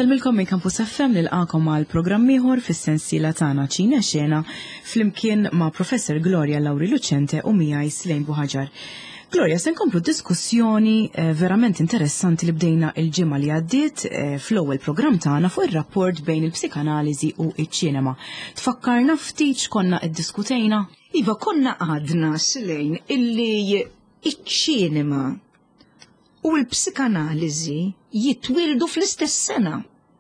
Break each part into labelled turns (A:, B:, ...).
A: Nselmilkom minn Campus FM nilqakom għal programm ieħor fis-sensiela tagħna Ċina Xena flimkien ma' Professor Gloria Lauri Lucente u miegħi Slejn Buħaġar. Gloria, se nkomplu diskussjoni verament interessanti li bdejna il-ġimgħa li għaddiet fl-ewwel programm tagħna fuq ir-rapport bejn il-psikanaliżi u ċ-ċinema. Tfakkarna ftit konna ddiskutejna?
B: Iva, konna għadna Slejn illi iċ-ċinema u l-psikanaliżi jitwildu fl-istess sena,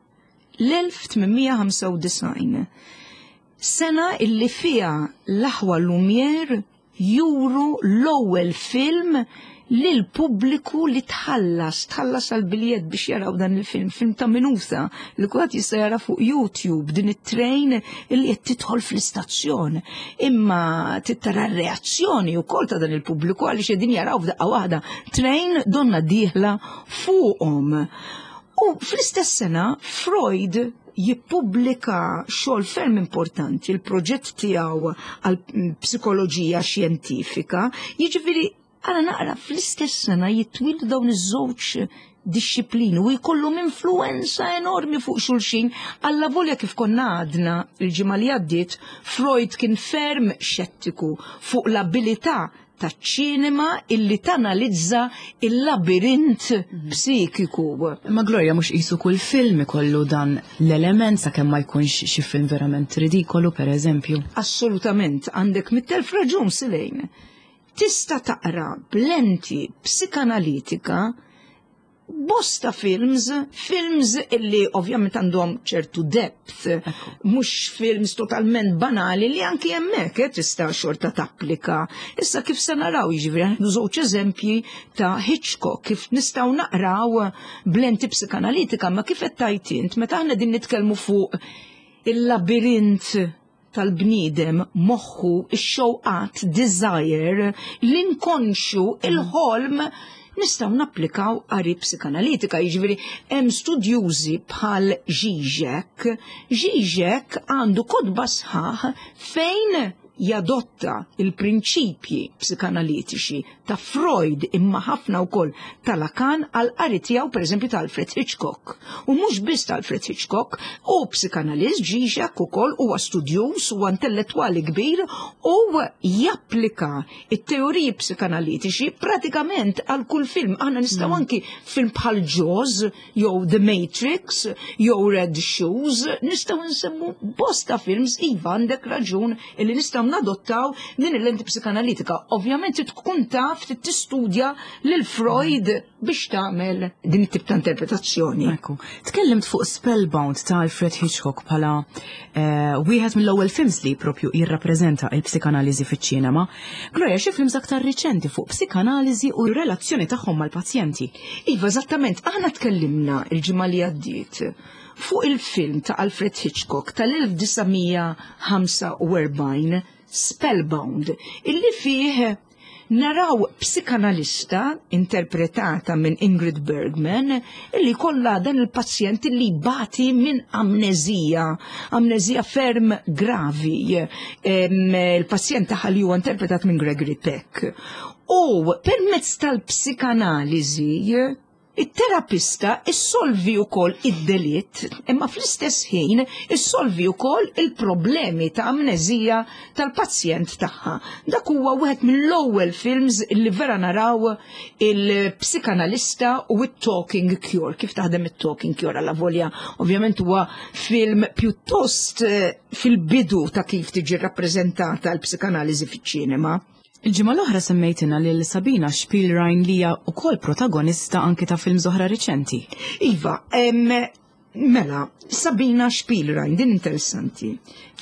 B: l-1895. Sena illi fija l-aħwa Lumière juru l-ewwel film lil pubbliku li tħallas għal-biljett biex jaraw dan il-film, film ta' minuta li kulħadd jista' jara fuq YouTube din it-trejn li qed tidħol fl-istazzjon. Imma titara r-reazzjoni wkoll ta' dan il-pubbliku għaliex qegħdin jaraw f'daqqa waħda trejn donna dieħla fuqhom. U fl-istess sena Freud jippubblika xogħol ferm importanti, il-proġett tiegħu għal psikoloġija xjentifika, jiġifieri għana naqra fl-istess sena jitwildu dawn iż-żewġ disċiplini u jkollhom influenza enormi fuq xulxin. Alla volja kif konna għadna il-ġimgħa li għaddiet, Freud kien ferm xettiku fuq l-abilità taċ-ċinema illi tanalizza il-labirint psikiku.
A: Ma Gloria mhux qisu kull film ikollu dan l-element sakemm ma jkunx xi film verament ridikolu pereżempju.
B: Assolutament, għandek mit-telf raġun Slejn. Tista' taqra b'lenti psikanalitika bosta films illi ovvjament għandhom ċertu depth, mhux films totalment banali li anki hemmhekk tista' xorta tapplika. Issa kif se naraw jiġifieri żewġ eżempji ta' Hitchcock kif nistgħu naqraw b'lenti psikanalitika, ma kif qed tajt int meta aħna din nitkellmu fuq il-labirint tal-bniedem, moħħu, ix-xewqat, desire, l-inkonxu, il-ħolm, nistgħu napplikaw qari psikanalitika. Jiġifieri hemm studjużi bħal Zizek għandu kodba sħaħ fejn jadotta il-prinċipji psikanalitiċi ta' Freud imma ħafna wkoll ta' Lacan għal qari tiegħu pereżempju ta' Alfred Hitchcock. U mhux biss ta' Alfred Hitchcock, u psikanalist Zizek ukoll huwa studjuż huwa intellettwali kbir u japplika it-teoriji psikanalitiċi pratikament għal kull film. Aħna nistgħu anki film bħal Jaws, jew The Matrix, jew Red Shoes, nistgħu nsemmu bosta films iva għandek raġun illi nistgħu nadottaw din il-lenti psikanalitika. Ovvjament tkun taf tistudja lil Freud biex tagħmel din it-tip ta' interpretazzjoni.
A: Ekku. Tkellimt fuq Spellbound ta' Alfred Hitchcock bħala wieħed mill-ewwel films li propju jirrappreżenta l-psikanaliżi fiċ-ċinema. Gloria, xi films aktar riċenti fuq psikanaliżi u r-relazzjoni tagħhom mal-pazjenti.
B: Iva, eżattament, aħna tkellimna il-ġimgħa li għaddiet fuq il-film ta' Alfred Hitchcock tal-1945 Spellbound, illi fih naraw psikanalista interpretata minn Ingrid Bergman illi kollha dan il-pazjent li bati minn amnezija ferm gravi. Il-pazjent taħal huwa interpretat minn Gregory Peck. U permezz tal-psikanaliżi it-terapista issolvi wkoll id-delitt, imma fl-istess ħin issolvi wkoll il-problemi ta' amnezija tal-pazjent tagħha. Dak huwa wieħed mill-ewwel films li vera naraw il-psikanalista u it-talking cure, kif taħdem it-talking cure alla volja. Ovvjament huwa film pjuttost fil-bidu ta' kif tiġi rappreżentata l-psikanaliżi fiċ-ċinema.
A: Il-ġimgħa l-oħra semmejtina lil Sabina Spielrein li hija wkoll protagonista anke ta' film oħra riċenti.
B: Iva, mela, Sabina Spielrein, din interessanti.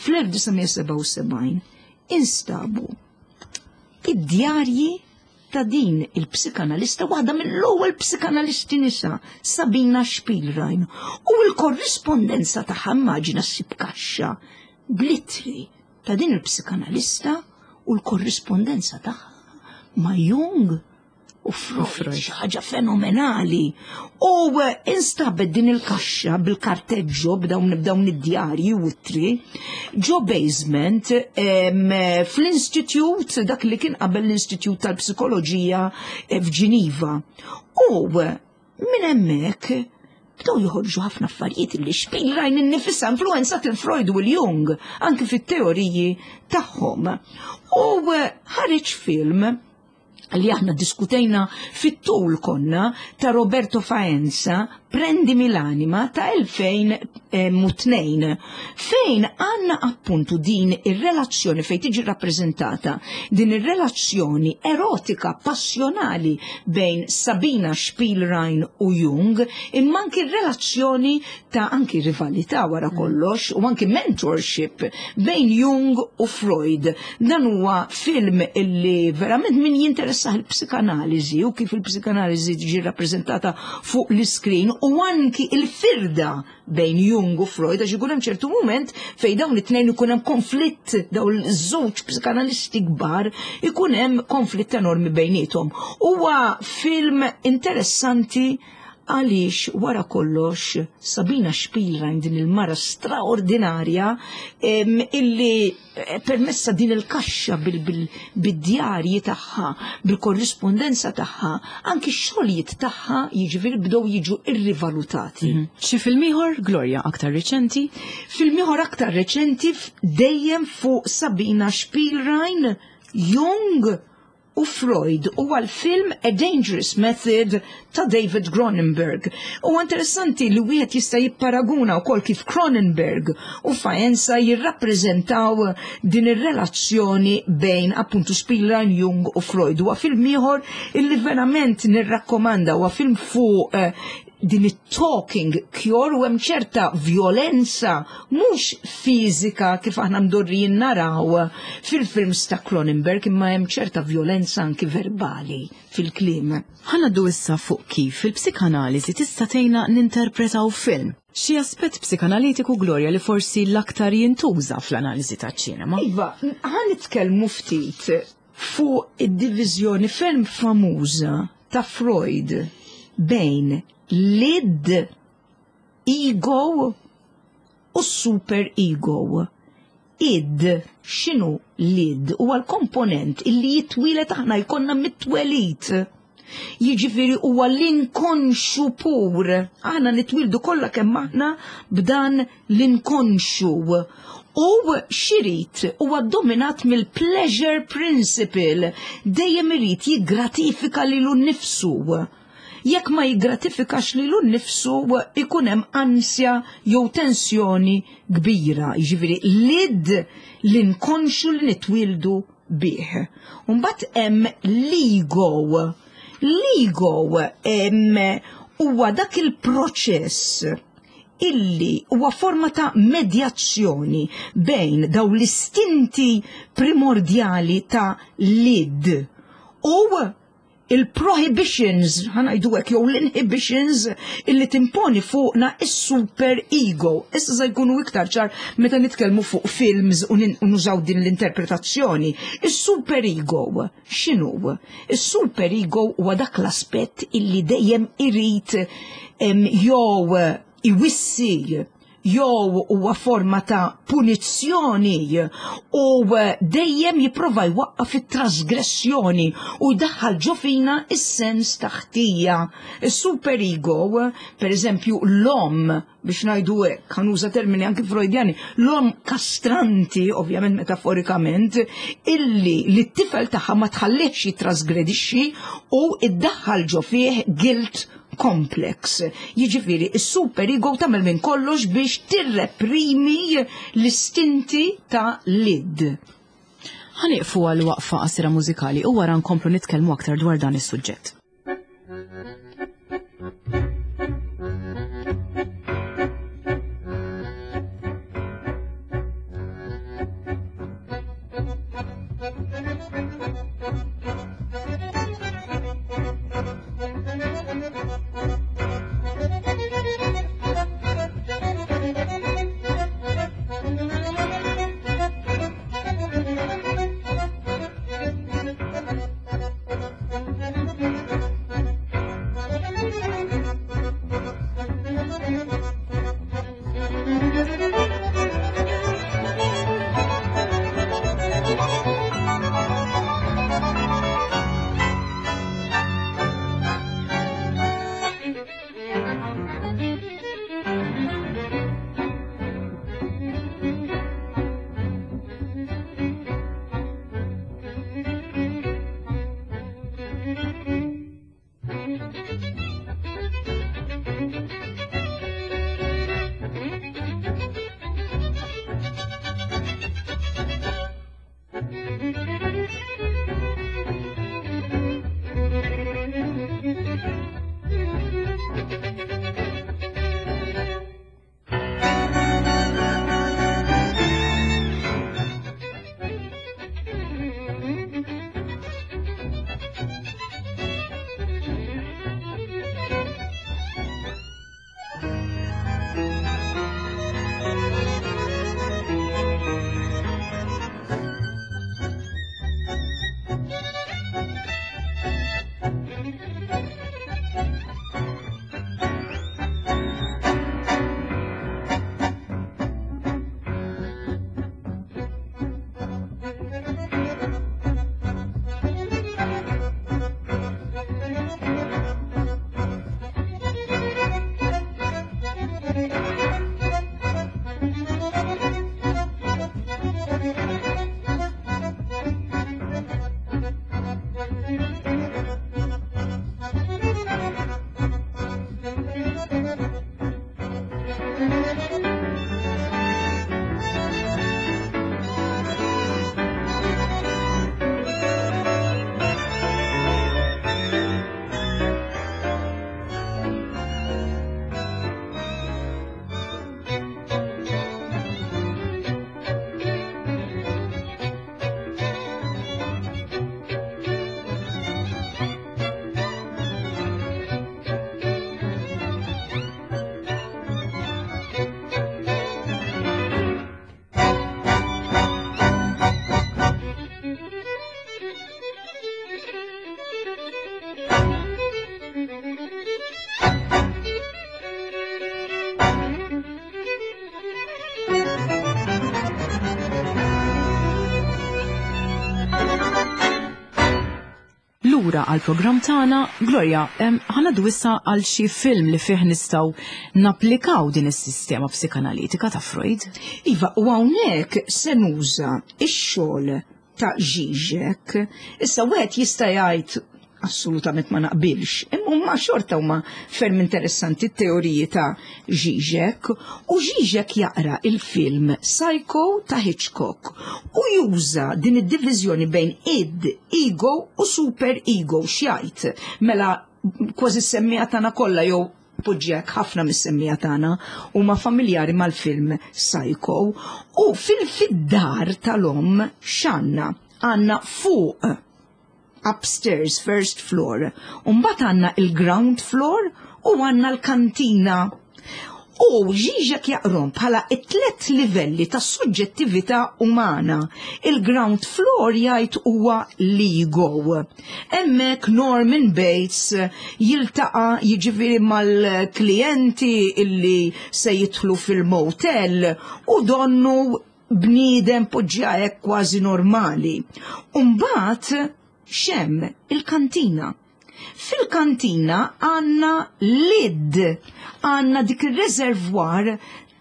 B: Fl-1977 instabu id-djarji ta' din il-psikanalista, waħda mill-ewwel psikanalisti nisa, Sabina Spielrein, u l-korrispondenza tagħha immaġina ssib kaxxa bl-ittri ta' din il-psikanalista u l-korrispondenza tagħha ma' Jung u Freud, ħaġa fenomenali. U instabet din il-kaxxa bil-karteġġo b'dawn id-djarji u t-tri ġo basement fl-Institut, dak li kien qabel l-Institut tal-Psikoloġija f'Ġiniva. U minn hemmhekk bdew joħorġu ħafna affarijiet li Spielrein innifisha influenzat il-Freud u l-Jung anke fit-teoriji tagħhom. U ħareġ film li aħna diskutejna fit-tul konna ta' Roberto Faenza, Prendimi l'anima ta' 2002, fejn għanna appuntu din ir-relazzjoni fejn tiġi rappresentata, din ir-relazzjoni erotika, passjonali bejn Sabina Spielrein u Jung, imma anki r-relazzjoni ta' anki rivalità wara kollox u anki mentorship bejn Jung u Freud. Dan huwa film illi verament min jinteressa il-psikanaliżi u kif il-psikanaliżi tiġi rappresentata fuq l-iskrin u anki il-firda bejn Jung u Freud, għax ikun hemm ċertu mument fejn dawn it-tnejn ikun hemm konflitt dawn iż-żewġ psikanalisti kbar, ikun hemm konflitt enormi bejniethom. Huwa film interessanti għaliex wara kollox Sabina Spielrein din il-mara straordinarja illi permessa din il-kaxxa bil-djarji tagħha, bil-korrispondenza tagħha, anki x-xogħlijiet tagħha jiġifieri bdew jiġu irrivalutati.
A: Xi film ieħor, Gloria, aktar reċenti?
B: Film ieħor aktar reċenti dejjem fuq Sabina Spielrein, Jung u Freud u għal-film A Dangerous Method ta' David Cronenberg. U interessanti li wieħed jista' jipparaguna wkoll kif Cronenberg u Faenza jirrappreżentaw din ir-relazzjoni bejn appuntu Spielrein, Jung u Freud. Huwa film ieħor illi verament nirrakkomanda, huwa film fuq din it-talking cure u hemm ċerta violenza mhux fiżika kif aħna mdorrijin naraw fil-films ta' Cronenberg, imma hemm ċerta violenza anki verbali fil-kliem.
A: Ħanaddu issa fuq kif il-psikanaliżi tista' tgħinna ninterpretaw film. Xi aspett psikanalitiku, Gloria, li forsi l-aktar jintuża fl-analiżi taċ-ċinema?
B: Iva, ħanitkellmu ftit fuq id-diviżjoni ferm famuża ta' Freud bejn l-id, ego u super ego. Id, xinu l-id? Huwa l-komponent illi jitwilet aħna jkollna mitwelit. Jiġifieri huwa l-inkonxu pur. Aħna nitwildu kollha kemm aħna b'dan l-inkonxu. U xirit huwa dominat mill-pleasure principle. Dejjem irid jiggratifika lilu nnifsu. Jekk ma jiggratifikax lilu nnifsu ikun hemm ansja jew tensjoni kbira, jiġifieri l-id l-inkonxu li nitwildu bih. Mbagħad hemm l-ego. L-ego huwa dak il-proċess illi huwa forma ta' medjazzjoni bejn daw l-istinti primordjali ta' l-id u il-prohibitions, ħanajdu hekk jew l-inhibitions illi timponi fuqna is-super ego. Issa se jkunu iktar ċar meta nitkellmu fuq films u nużaw din l-interpretazzjoni. Is-super ego x'inhu? Is-super ego huwa dak l-aspett illi dejjem irid jew iwissi jew huwa forma ta' punizzjoni u dejjem jipprova jwaqqaf it-trasgressjoni u jdaħħal ġofina is-sens ta' ħtija. Is-super ego, pereżempju l-om, biex ngħidu hekk, ħanuża termini anke Freudjani, l-om kastranti, ovvjament metaforikament, illi t-tifel tagħha ma tħalletx jitrasgredixxi u iddaħħal ġo fih guilt complex. Jiġifieri is-super ego tagħmel minn kollox biex tirreprimi l-istinti ta' l-id.
A: Ħaniqfu għal waqfa qasira mużikali u wara nkomplu nitkellmu aktar dwar dan is-suġġett. lura għal programm tagħna. Gloria, ħanaddu issa għal xi film li fih nistgħu napplikaw din is-sistema psikanalitika ta' Freud.
B: Iva, u hawnhekk se nuża x-xogħol ta' Žižek. Issa wieħed jista' jgħid assolutament ma naqbilx, imma xorta huma ferm interessanti t-teoriji ta' Žižek, u Žižek jaqra il-film Psycho ta' Hitchcock u juża din id-diviżjoni bejn id, ego u super ego xjajt. Mela kważi s-semmija tagħna kollha jew poġġek ħafna mis-semmija tagħna huma familjari mal-film Psycho, u fil-dar tal-om x'għandna għandna fuq upstairs, first floor. Mbagħad għandna il-ground floor u għandna l-kantina. U Žižek jaqrom bħala it-tlet livelli ta' suġġettività umana. Il-ground floor jgħid huwa l-ego. Hemmhekk Norman Bates jiltaqa' jiġifieri mal-klijenti illi se jidħlu fil-motel u donnu bniedem poġġjaq kważi normali. Mbagħad xem il-kantina. Fil-kantina għanna lid, għanna dik il-reservwar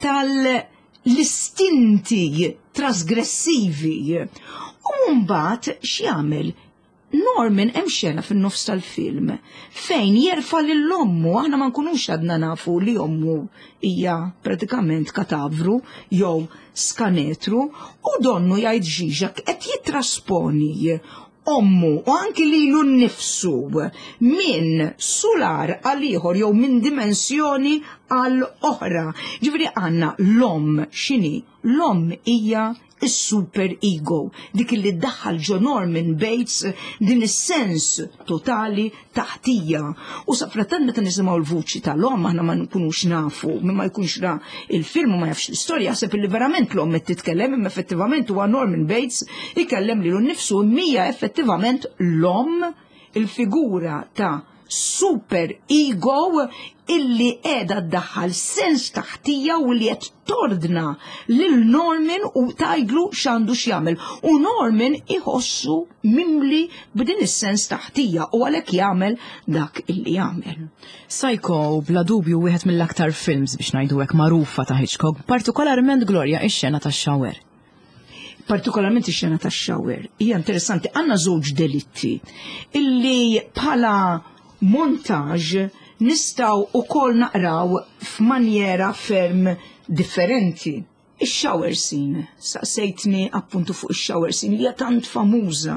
B: tal-istinti trasgressivi. U mbagħad x'jagħmel? Norman hemm xena fin-nofs tal-film fejn jerfa' lill-ommu, aħna ma nkunux għadna nafu li ommu hija pratikament katavru jew skanetru, u donnu jgħid Žižek qed jitrasponi ommu u anki lilu nnifsu minn sular għal ieħor jew minn dimensjoni għal oħra. Ġifieri għandna l-om x'inhi? L-om hija is-super ego, dik li ddaħħal John Norman Bates din is-sens totali taħtija. U safratan meta nisimgħu l-vuċi tal-om aħna ma nkunux nafu, minn ma jkunx ra il-film u ma jafx l-istorja, jaħseb li verament l-om qed titkellem, imma effettivament huwa Norman Bates ikellem lilu nnifsu mija effettivament l-om, il-figura ta' super ego illi qiegħda ddaħħal sens taħtija u li qed tordna lil Norman u tajdlu x'għandu x'jagħmel. U Norman iħossu mimli b'din is-sens taħtija u għalhekk jagħmel dak illi jagħmel.
A: Psycho bla dubju wieħed mill-aktar films biex ngħidu hekk magħrufa ta' Hitchcock, partikolarment Gloria ix-xena tax-xawer.
B: Partikolarment ix-xena tax-xawer hija interessanti, għandna żewġ delitti illi bħala montaġġ nistaw ukoll naqraw f'manjera ferm differenti. Ix-shower scene, saqsejtni appuntu fuq ix-shower scene li hija tant famuża.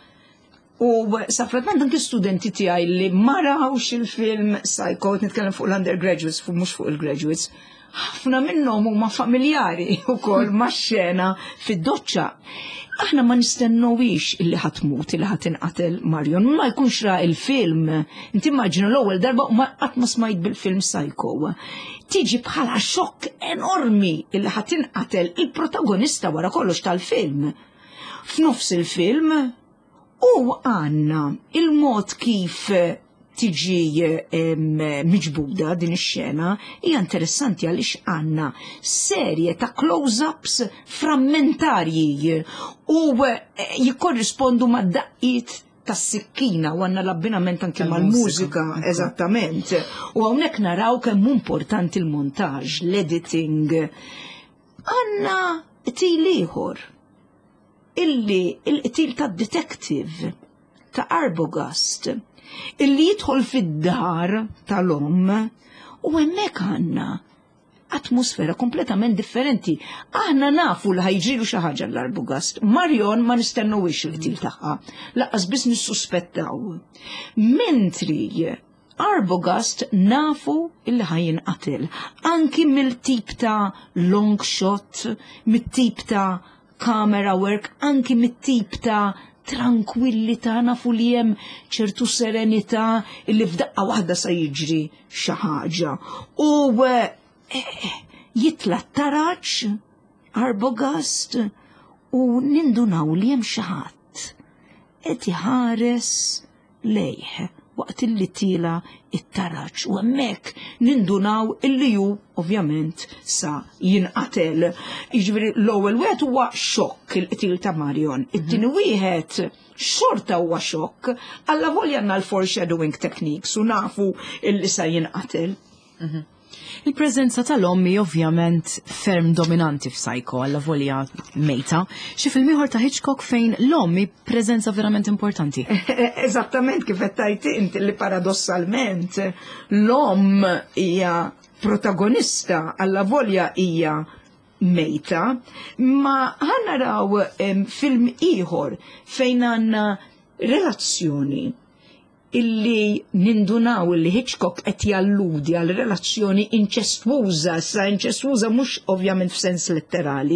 B: U safratment anke studenti tiegħi li ma rawx il-film Psycho, nitkellem fuq l-undergraduates, mhux fuq il-graduates, ħafna minnhom huma familjari wkoll max-xena fid-doċċa. Aħna ma nistennowix illi ħatmut, illi ħatinqatel Marion, ma jkunx ra il-film. Inti immaġina l-ewwel darba ma qatt ma smajt bil-film Psycho. Tiġi bħala xokk enormi illi ħatinqatel il-protagonista wara kollox tal-film. F'nofs il-film u għandna il-mod kif tiġi miġbuda din ix-xena hija interessanti għaliex għandna serje ta' close-ups frammentarji u jikkorrispondu mad daqqiet tas-sikkina u għandna l-abbinament anke mal-mużika eżattament. U hawnhekk naraw kemm importanti l-montaġġ, l-editing. Għandna qtil ieħor illi il-qtil tad-detective ta' Arbogast illi jidħol fid-dar tal-om u hemmhekk għandna atmosfera kompletament differenti. Aħna nafu li ħajġilu xi ħaġa l-Arbogast. Marion ma nistennewix il-qtil tagħha, laqqas biss nissuspettaw. Mentri Arbogast nafu illi ħajinqatel, anki mill-tip ta' long shot, mit-tip ta' camera work, anki mit-tip ta' tranquillità, nafu li hemm ċertu serenità illi f'daqqa waħda sa jiġri xi ħaġa. U jitla taraġġ Arbogast u nindunaw li hemm xi ħadd qed iħares lejh waqt illi tila it-taraġ u hemmhekk nindunaw illi hu ovvjament sa jinqatel. Jiġifieri l-ewwel wieħed huwa xokk il-qtil ta' Marion. It-tieni wieħed xorta huwa xokk alla volja għandna l-foreshadowing techniques u nafu illi sa jinqatel.
A: Il-preżenza tal-ommi ovvjament ferm dominanti f'Psycho alla volja mejta, xi film ieħor ta' Hitchcock fejn l-ommi preżenza verament importanti.
B: Eżattament kif qed tgħid inti li paradossalment l-omm hija protagonista alla volja hija mejta, ma ħanaraw film ieħor fejn għandna relazzjoni illi nindunaw illi Hitchcock qed jalludi għal relazzjoni inċestuża, sa inċestuża mhux ovvjament f'sens letterali.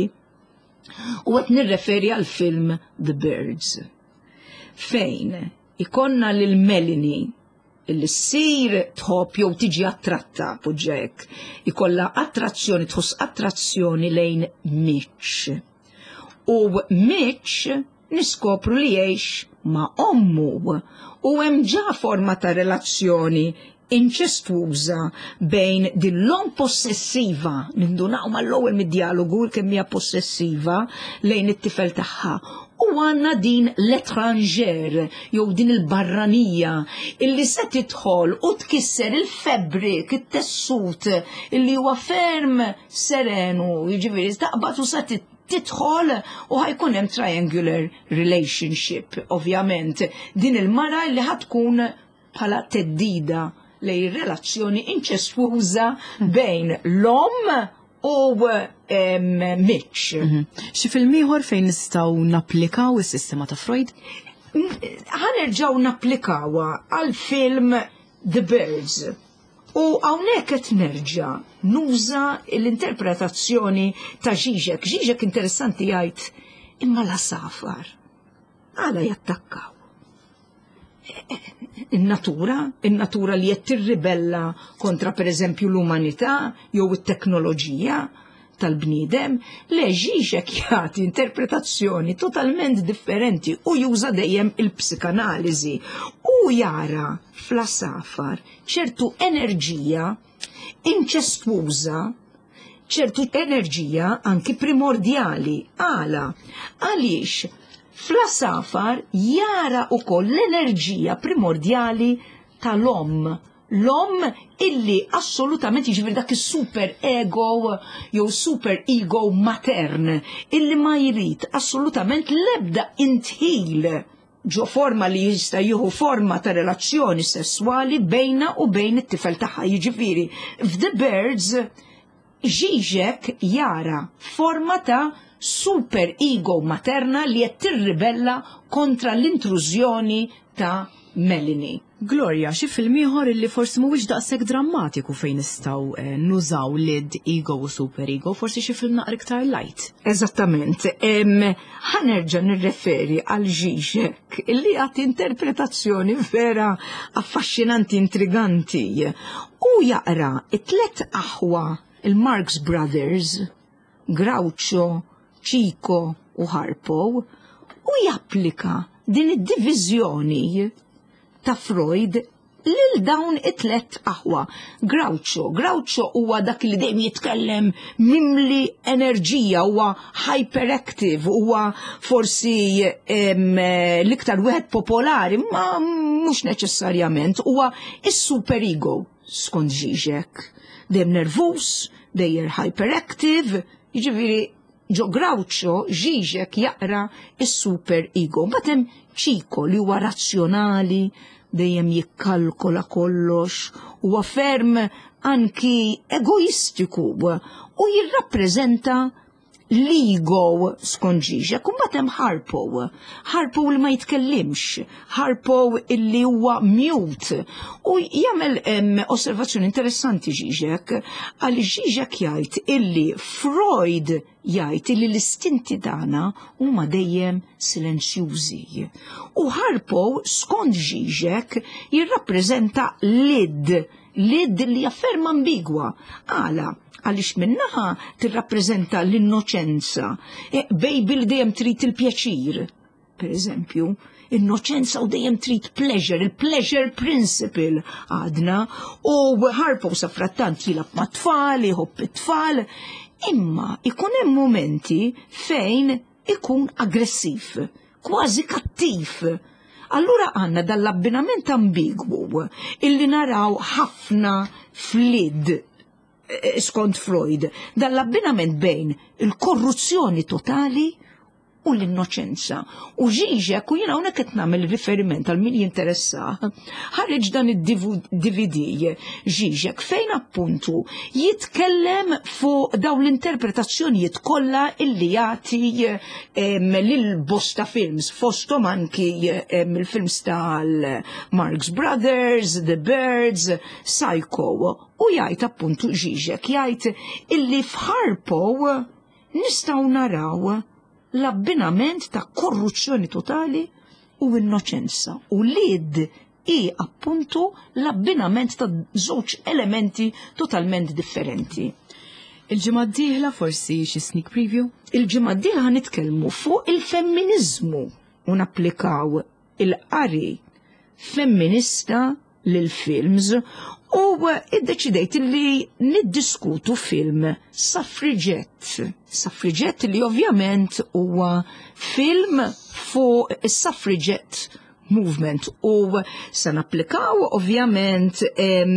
B: U qed nirreferi għal film The Birds. Fejn ikonna lil Melanie illi ssir tħobb jew tiġi attratta poġġek, ikolla attrazzjoni tħoss attrazzjoni lejn Mitch. U Mitch niskopru li jgħix ma' ommu u hemm ġa forma ta' relazzjoni inċestuża bejn din l-om possessiva, nindunaw mal-ewwel mid-dialogu kemm hija possessiva lejn it-tifel tagħha. U għandna din l-etranger, jew din il-barranija, illi se tidħol u tkisser il-fabrik, it-tessut, illi huwa ferm serenu, jiġifieri taqbad u se tidħol u ħajkun hemm triangular relationship, ovvjament. Din il-mara li ħatkun bħala teddida lej relazzjoni inċestuża bejn l-om u Mitch.
A: Xi film ieħor fejn nistgħu napplikaw is-sistema ta' Freud?
B: Ħanerġgħu napplikawha għal film The Birds. U hawnhekk qed nerġa' nuża l-interpretazzjoni ta' Žižek. Žižek interessanti jgħid imma la safar għala jattakkaw. In-natura li qed tirribella kontra pereżempju l-umanità jew it-teknoloġija tal-bniedem, le Žižek jagħti interpretazzjoni totalment differenti u juża dejjem il-psikanaliżi u jara fl-safar ċertu enerġija inċestuża, ċertu enerġija anki primordjali. Għaliex fl-safar jara ukoll l-enerġija primordjali tal-om. L-om illi assolutament jiġifieri dak is-super ego jew super ego matern illi ma jrid assolutament l-ebda intħil ġo forma li jista' jieħu forma ta' relazzjoni sessuali bejna u bejn it-tifel tagħha. Jiġifieri f'The Birds Žižek jara forma ta' super ego materna li qed tirribella kontra l-intrużjoni ta' Melanie.
A: Gloria, xi film ieħor illi forsi mhuwiex daqshekk drammatiku fejn nistgħu nużaw lid ego u super ego, forsi xi film naqra iktar light.
B: Eżattament. Ħanerġa' nirreferi għal Žižek illi għati interpretazzjoni vera affaxxinanti, intriganti. U jaqra it-tlet aħwa il-Marx Brothers, Groucho, Chico u Harpo, u japplika din id-diviżjoni ta' Freud lil dawn it-tlet aħwa. Groucho huwa dak li dejjem jitkellem mimli enerġija, huwa hyperactive, huwa forsi l-iktar wieħed popolari, ma mhux neċessarjament, huwa is-super ego skont Žižek. Dejjem nervus, dejjem hyperactive, jiġifieri ġo Groucho Žižek jaqra is-super ego. Mbagħad hemm Chico li huwa razzjonali, dejjem jikkalkola kollox, huwa ferm anki egoistiku u jirrappreżenta l-ego skont Žižek. U mbagħad hemm Harpo li ma jitkellimx, Harpo illi huwa mute. U jagħmel osservazzjoni interessanti Žižek, għal Žižek jgħid illi Freud jgħid illi l-istinti tagħna huma dejjem silenzjużi. U Harpo skont Žižek jirrappreżenta lid li afferma ambigwa. Għaliex minnaħa tirrappreżenta l-innoċenza, baby li dejjem trid il-pjaċir, per eżempju, innoċenza u dejjem trid pleasure, il-pleasure principle għadna, u Harpo safrattant jilab ma' tfal, jħobb it-tfal, imma ikun hemm momenti fejn ikun aggressiv, kważi kattiv. Allura għanna dall-abbinament ambigwu illi naraw ħafna fl-id skont Freud, dall-abbinament bejn il-korruzzjoni totali u l-innoċenza. U Žižek, u jina unek qed nagħmel riferiment għal min jinteressa, ħareġ dan id-DVD Žižek fejn appuntu jitkellem fuq dawn l-interpretazzjonijiet kollha illi jagħti lil bosta films, fosthom anki il-films tal-Marx Brothers, The Birds, Psycho. U jgħid appuntu Žižek, jgħid illi f'Harpo nistgħu naraw l-abbinament ta' korruzzjoni totali u innoċenza. U l-id i appuntu l-abbinament ta' żewġ elementi totalment differenti.
A: Il-ġimgħa d-dieħla forsi xi sneak preview?
B: Il-ġimgħa d-dieħla nitkellmu fuq il-femminizmu u napplikaw il-qari femminista lil-films u iddeċidejt li niddiskutu film Suffragette. Suffragette li ovvjament huwa film fuq is-suffragette movement u se napplikaw ovvjament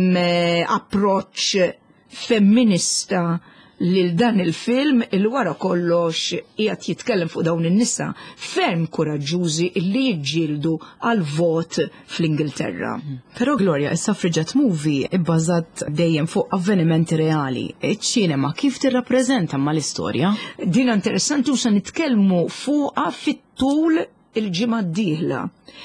B: approċċ femminista lil dan il-film il-wara kollox qiegħed jitkellem fuq dawn in-nisa ferm kuraġġużi li jiġġieldu għal vot fl-Ingilterra.
A: Però Gloria, is-suffragette movie ibbażat dejjem fuq avvenimenti reali. Iċ-ċinema kif tirrappreżenta mal-istorja?
B: Din interessanti u se nitkellmu fuqha fit-tul il-ġimgħa d-dieħla.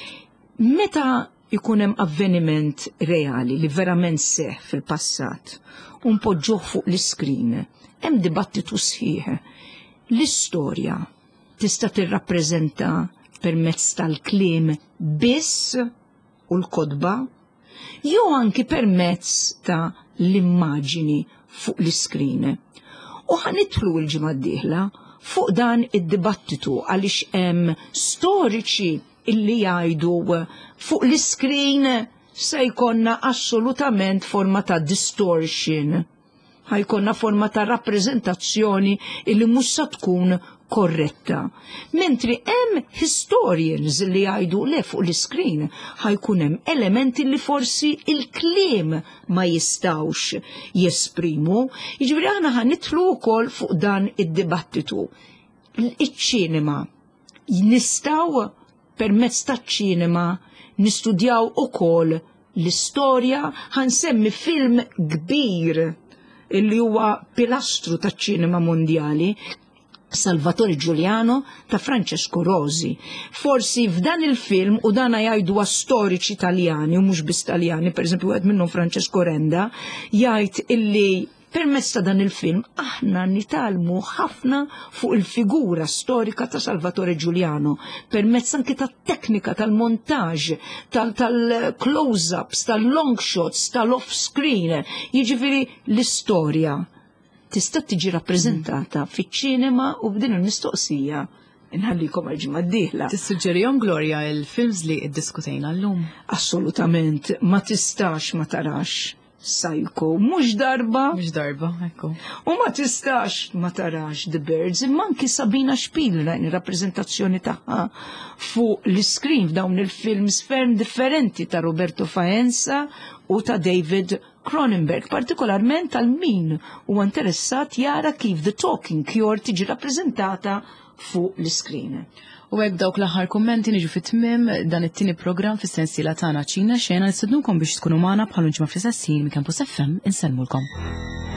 B: Meta ikun hemm avveniment reali li verament seħ fil-passat u npoġġuh fuq l-iskrin, hemm dibattitu sħiħ. L-istorja tista' tirrappreżenta permezz tal-kliem biss u l-kodba, jew anki permezz ta' l-immaġini fuq l-iskrin. U ħanidħlu l-ġimgħa d-dieħla fuq dan id-dibattitu għaliex hemm storiċi illi jgħidu fuq l-iskrin se jkollna assolutament forma ta' distortion. Ħajkonna forma ta' rappreżentazzjoni illi mhux se tkun korretta. Mentri hemm historians li jgħidu le fuq l-iskrin ħajkun hemm elementi li forsi il-kliem ma jistawx jesprimu. Jiġifieri aħna ħanidħlu wkoll fuq dan id-dibattitu. Iċ-ċinema nistgħu permezz taċ-ċinema nistudjaw ukoll l-istorja, ħansemmi film kbir illi huwa pilastru taċ-ċinema mondjali, Salvatore Giuliano ta' Francesco Rosi. Forsi f'dan il-film u dana jgħidu storiċi Taljani u mhux biss Taljani, pereżempju wieħed minnhom Francesco Renda, jgħid illi permezz ta' dan il-film aħna nitalmu ħafna fuq il-figura storika ta' Salvatore Giuliano, permezz anke tat-teknika tal-montaġġ, tal-close-ups, tal-long shots, tal-off-screen. Jiġifieri l-istorja tista' tiġi rappreżentata fiċ-ċinema u b'din il-mistoqsija inħallikom għal-ġimgħa d-dieħla.
A: Tissuġġerihom Gloria il-films li ddiskutejna llum?
B: Assolutament, ma tistax ma tarax Psycho, mhux darba,
A: ekku.
B: U ma tistax ma tarax The Birds, imma anki Sabina Spielrein ir-rappreżentazzjoni tagħha fuq l-iskrin f'dawn il-films ferm differenti ta' Roberto Faenza u ta' David Cronenberg, partikolarment tal min huwa interessat jara kif The Talking Cure tiġi rappreżentata fuq l-iskrin.
A: U hekk dawk l-aħħar kummenti niġu fit-tmiem dan it-tieni programm fis-sensiela tagħna ċina xejn nistednukom biex tkunu magħna bħal ġimgħa fl-istess ħin minn Campus FM insellmulkom.